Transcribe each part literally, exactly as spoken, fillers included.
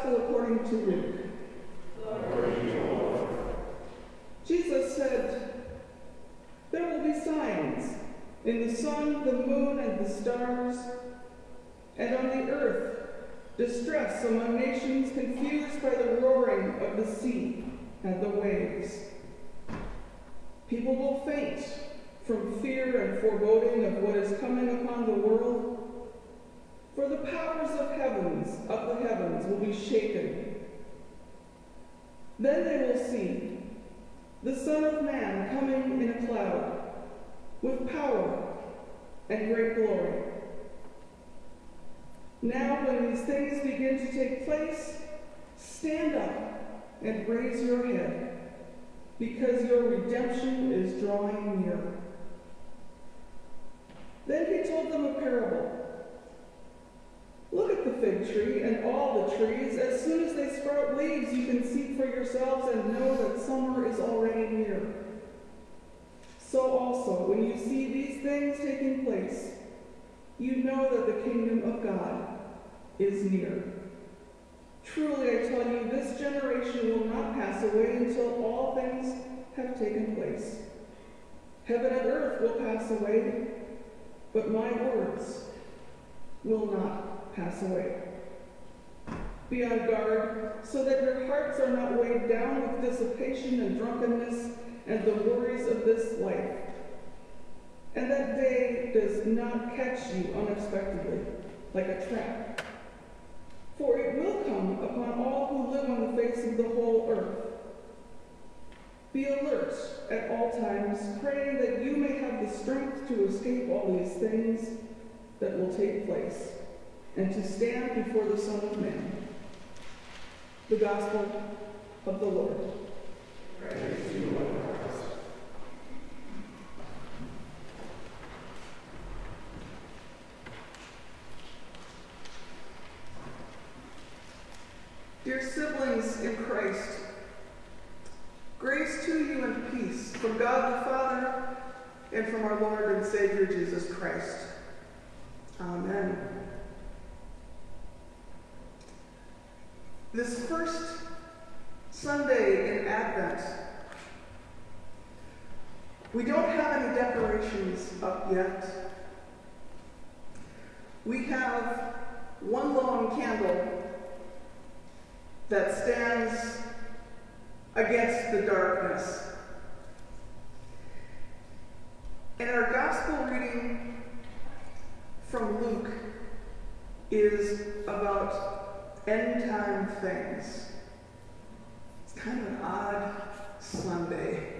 Gospel according to Luke. Glory to you, Lord. Jesus said, "There will be signs in the sun, the moon, and the stars, and on the earth distress among nations confused by the roaring of the sea and the waves. People will faint from fear and foreboding of what is coming upon the world, for the powers of heavens, of the heavens, will be shaken. Then they will see the Son of Man coming in a cloud, with power and great glory. Now, when these things begin to take place, stand up and raise your head, because your redemption is drawing near." Then he told them a parable. "Look at the fig tree and all the trees. As soon as they sprout leaves, you can see for yourselves and know that summer is already near. So also, when you see these things taking place, you know that the kingdom of God is near. Truly, I tell you, this generation will not pass away until all things have taken place. Heaven and earth will pass away, but my words will not pass away. Be on guard so that your hearts are not weighed down with dissipation and drunkenness and the worries of this life, and that day does not catch you unexpectedly like a trap. For it will come upon all who live on the face of the whole earth. Be alert at all times, praying that you may have the strength to escape all these things that will take place, and to stand before the Son of Man." The Gospel of the Lord. Praise to you, Lord Christ. Dear siblings in Christ, grace to you and peace from God the Father and from our Lord and Savior Jesus Christ. Amen. This first Sunday in Advent, we don't have any decorations up yet. We have one long candle that stands against the darkness. And our gospel reading from Luke is about end-time things. It's kind of an odd Sunday.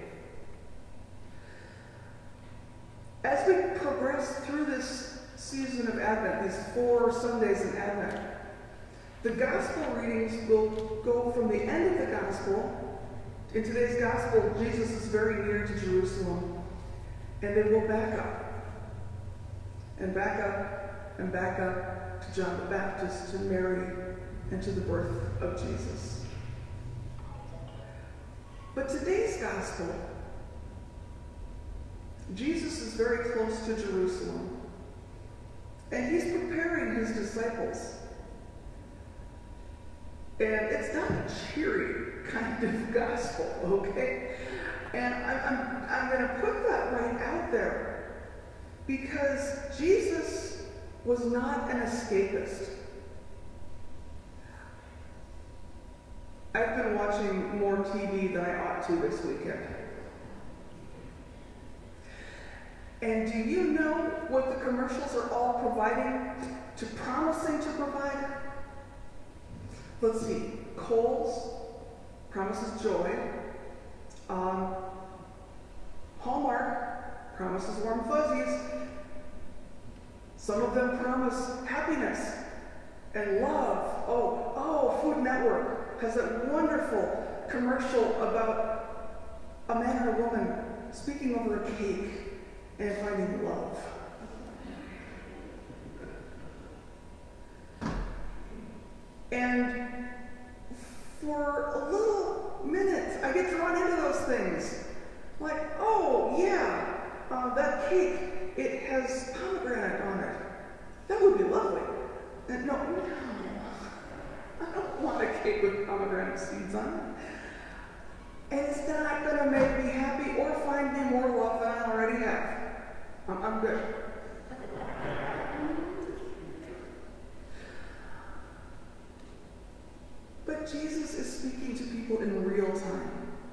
As we progress through this season of Advent, these four Sundays in Advent, the gospel readings will go from the end of the gospel. In today's gospel, Jesus is very near to Jerusalem, and they will back up, and back up, and back up to John the Baptist, to Mary, and to the birth of Jesus. But today's gospel, Jesus is very close to Jerusalem, and he's preparing his disciples. And it's not a cheery kind of gospel, okay? And I'm, I'm, I'm going to put that right out there, because Jesus was not an escapist. I've been watching more T V than I ought to this weekend. And do you know what the commercials are all providing, to promising to provide? Let's see, Kohl's promises joy. Um, Hallmark promises warm fuzzies. Some of them promise happiness and love. Oh, oh, Food Network has that wonderful commercial about a man and a woman speaking over a cake and finding love. And for a little minute, I get drawn into those things. Like, oh, yeah, uh, that cake, it has pomegranate on it. That would be lovely. And no, no, I don't want a cake have seeds on it. And it's not going to make me happy or find me more love than I already have. I'm, I'm good. But Jesus is speaking to people in real time.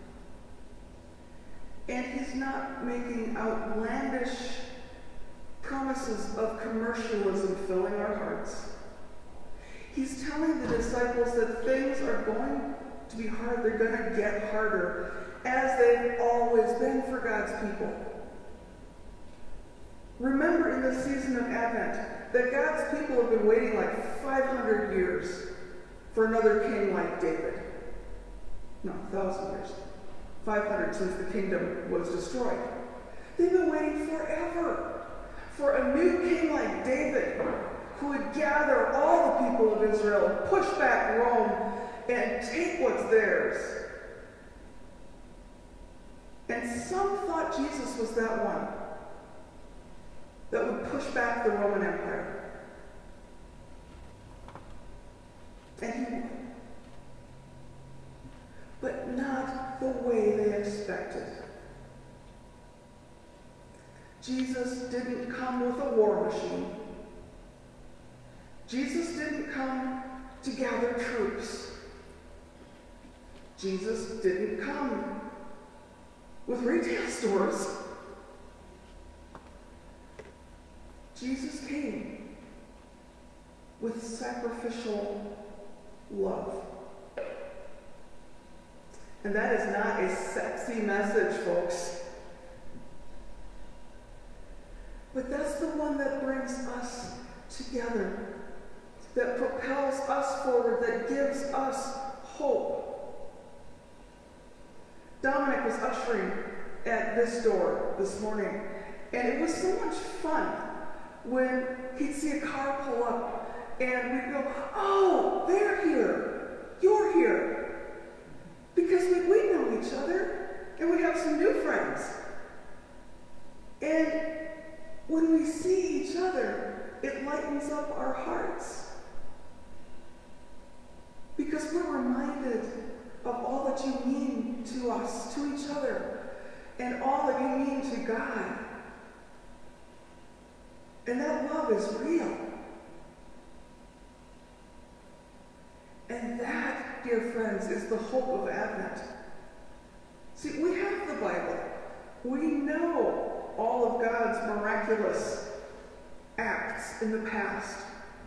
And he's not making outlandish promises of commercialism filling our hearts. He's telling the disciples that things are going to be hard. They're going to get harder, as they've always been for God's people. Remember in the season of Advent that God's people have been waiting like five hundred years for another king like David. No, one thousand years. five hundred since the kingdom was destroyed. They've been waiting forever for a new king like David who would gather all the people of Israel, push back Rome, and take what's theirs. And some thought Jesus was that one that would push back the Roman Empire. And he would. But not the way they expected. Jesus didn't come with a war machine. Jesus didn't come to gather troops. Jesus didn't come with retail stores. Jesus came with sacrificial love. And that is not a sexy message, folks. But that's the one that brings us together, that propels us forward, that gives us hope. Dominic was ushering at this door this morning, and it was so much fun when he'd see a car pull up, and we'd go, oh, they're here, you're here. Because we, we know each other, and we have some new friends. And when we see each other, it lightens up our hearts. Because we're reminded of all that you mean to us, to each other, and all that you mean to God. And that love is real. And that, dear friends, is the hope of Advent. See, we have the Bible. We know all of God's miraculous acts in the past.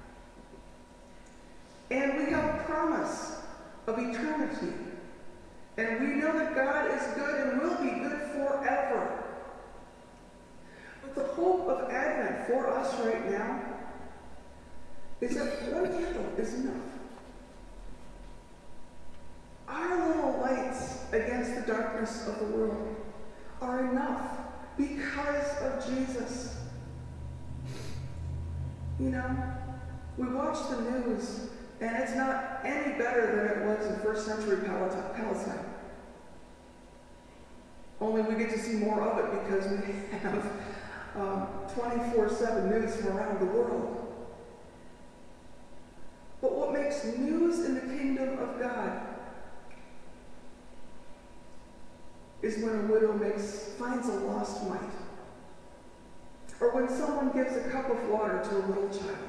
And we have a promise of eternity. And we know that God is good and will be good forever. But the hope of Advent for us right now is that one candle is enough. Our little lights against the darkness of the world are enough because of Jesus. You know, we watch the news, and it's not any better than it was in first century Palestine. Only we get to see more of it because we have um, twenty-four seven news from around the world. But what makes news in the kingdom of God is when a widow makes finds a lost mite, or when someone gives a cup of water to a little child.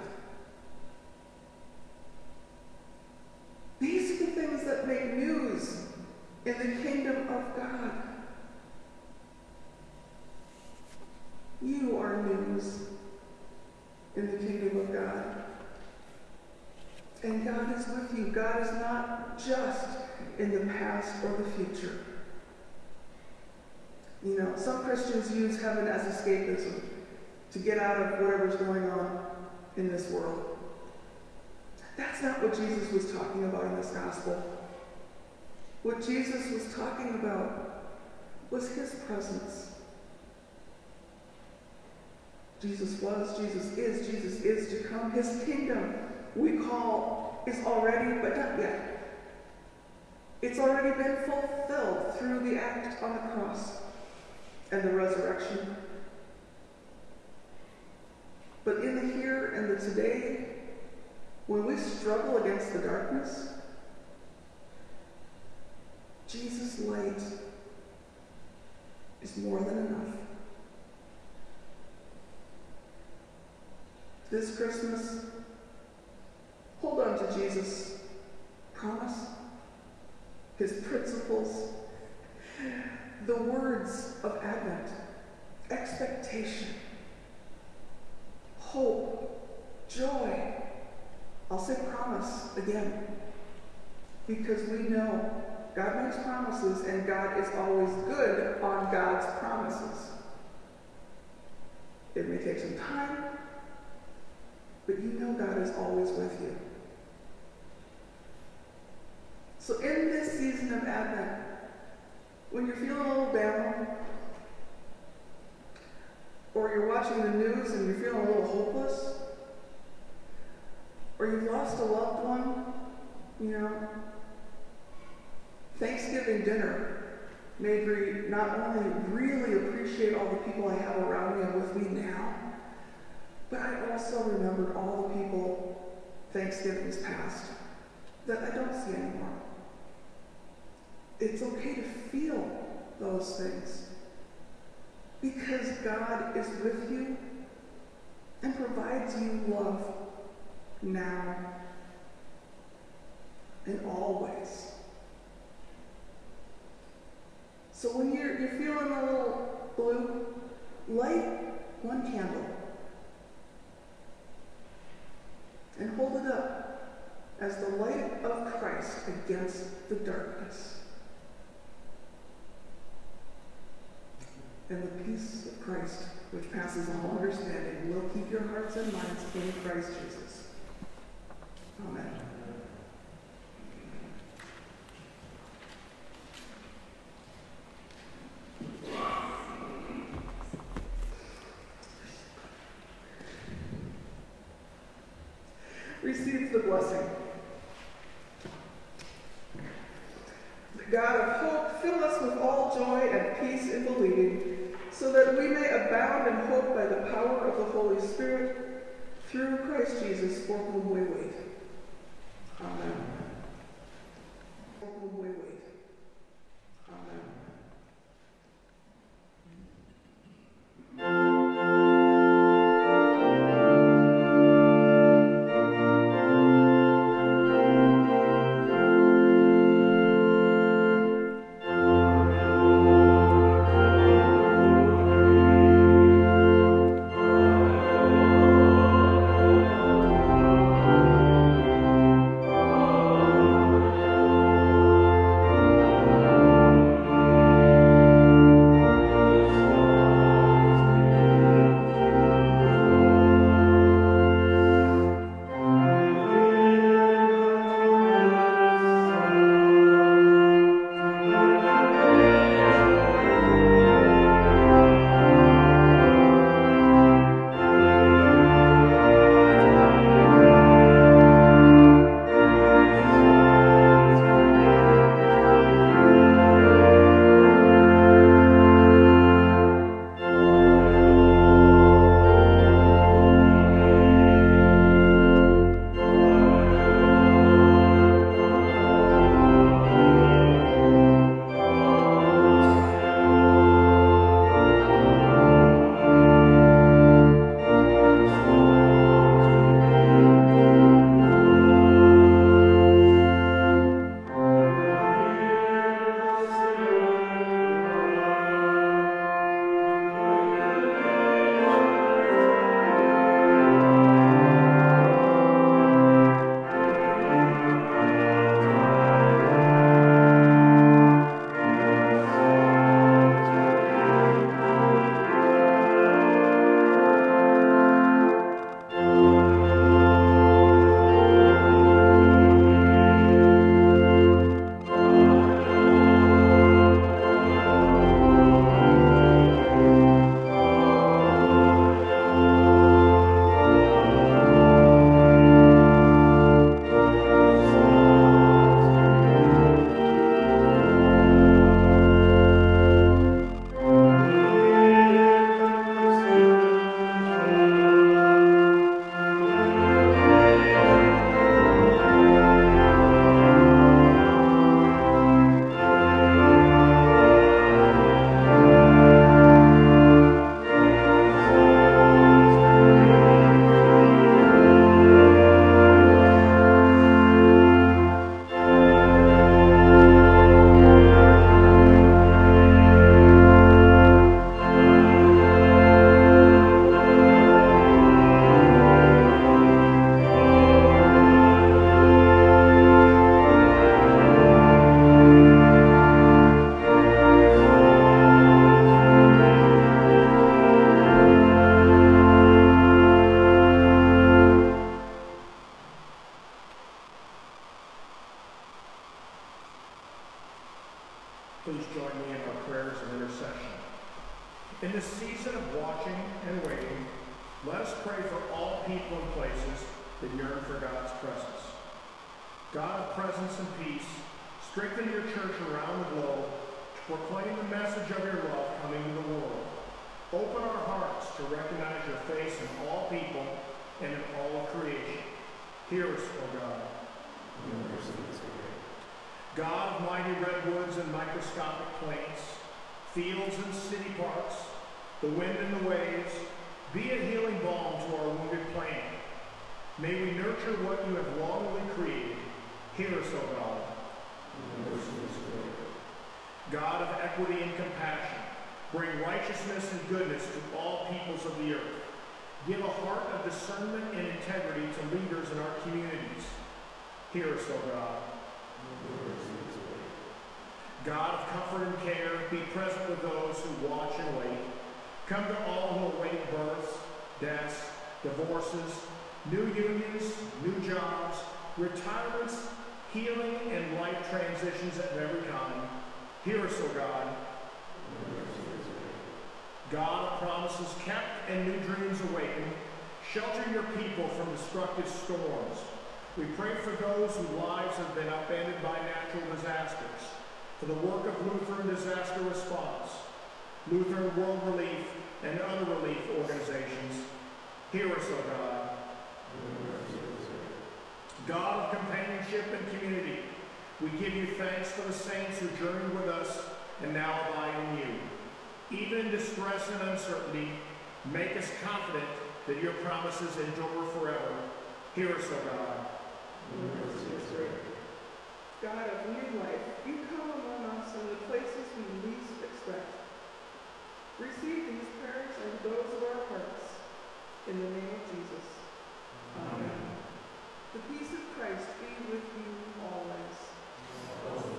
These are the things that make news in the kingdom of God. You are news in the kingdom of God. And God is with you. God is not just in the past or the future. You know, some Christians use heaven as escapism to get out of whatever's going on in this world. That's not what Jesus was talking about in this gospel. What Jesus was talking about was his presence. Jesus was, Jesus is, Jesus is to come. His kingdom, we call, is already, but not yet. It's already been fulfilled through the act on the cross and the resurrection. But in the here and the today, when we struggle against the darkness, his light is more than enough. This Christmas, hold on to Jesus' promise, his principles, the words of Advent, expectation, hope, joy. I'll say promise again, because we know God makes promises and God is always good on God's promises. It may take some time, but you know God is always with you. So in this season of Advent, when you're feeling a little down, or you're watching the news and you're feeling a little hopeless, or you've lost a loved one, you know, Thanksgiving dinner made me not only really appreciate all the people I have around me and with me now, but I also remembered all the people Thanksgivings past that I don't see anymore. It's okay to feel those things because God is with you and provides you love now and always. So when you're, you're feeling a little blue, light one candle and hold it up as the light of Christ against the darkness. And the peace of Christ, which passes all understanding, will keep your hearts and minds in Christ Jesus. Amen. Receive the blessing. The God of hope, fill us with all joy and peace in believing, so that we may abound in hope by the power of the Holy Spirit, through Christ Jesus, for whom we wait. Amen. For whom we wait. Amen. Amen. Please join me in our prayers of intercession. In this season of watching and waiting, let us pray for all people and places that yearn for God's presence. God of presence and peace, strengthen your church around the globe to proclaim the message of your love coming to the world. Open our hearts to recognize your face in all people and in all of creation. Hear us, O God. God of mighty redwoods and microscopic plains, fields and city parks, the wind and the waves, be a healing balm to our wounded planet. May we nurture what you have longingly created. Hear us, O God. God of equity and compassion, bring righteousness and goodness to all peoples of the earth. Give a heart of discernment and integrity to leaders in our communities. Hear us, O God. God of comfort and care, be present with those who watch and wait. Come to all who await births, deaths, divorces, new unions, new jobs, retirements, healing, and life transitions of every kind. Hear us, O God. God of promises kept and new dreams awakened, shelter your people from destructive storms. We pray for those whose lives have been upended by natural disasters, for the work of Lutheran Disaster Response, Lutheran World Relief, and other relief organizations. Hear us, O God. God of companionship and community, we give you thanks for the saints who journeyed with us and now abide in you. Even in distress and uncertainty, make us confident that your promises endure forever. Hear us, O God. God of new life, you come among us in the places we least expect. Receive these prayers and those of our hearts. In the name of Jesus. Amen. The peace of Christ be with you always.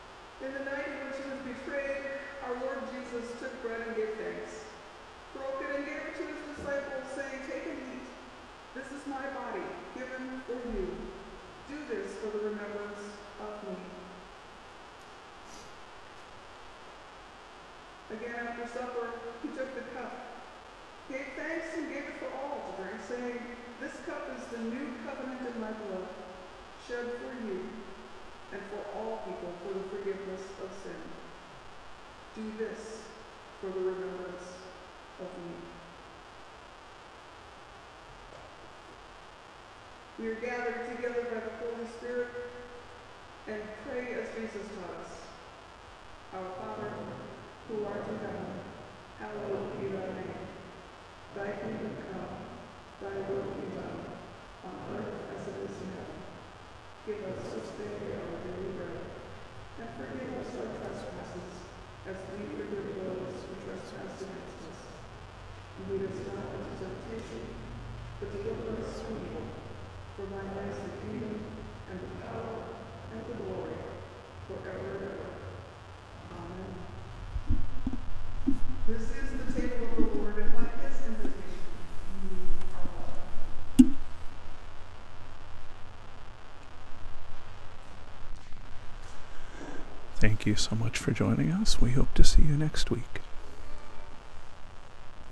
Broken to his disciples, saying, "Take and eat. This is my body, given for you. Do this for the remembrance of me." Again, after supper, he took the cup, gave thanks, and gave it for all to drink, saying, "This cup is the new covenant in my blood, shed for you and for all people for the forgiveness of sin. Do this for the remembrance of me." We are gathered together by the Holy Spirit and pray as Jesus taught us. Our Father, who art in heaven, hallowed be thy name. Thy kingdom come, thy will be done, on earth as it is in heaven. Give us this day our daily bread, and forgive us our trespasses, as we forgive those who trespass against us. And lead us not into temptation, but deliver us from evil. For thine is the kingdom, and the power, and the glory, forever and ever. Amen. This is the table of the Lord, and by his invitation, we are welcome. Thank you so much for joining us. We hope to see you next week.